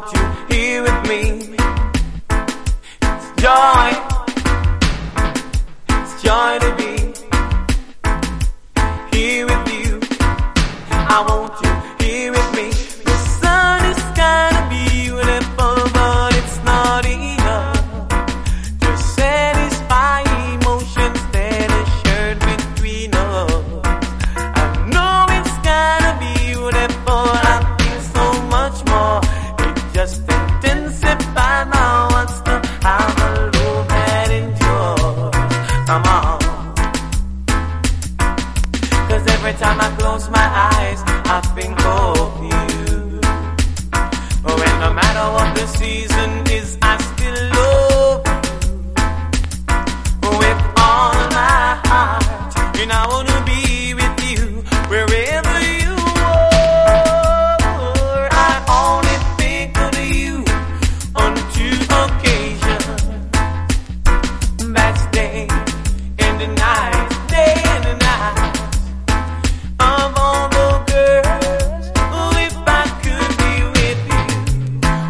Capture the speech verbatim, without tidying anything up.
want you here with me. It's joy, it's joy to be here with you. I want you here with me. The sun is kinda beautiful, but it's not enough to satisfy emotions that are shared between us. I know it's kinda beautiful, I feel so much more. It just intensifies my wants to have a love that endures. Come on. Cause every time I close my eyes, I think of you. Oh, and no matter what the season is,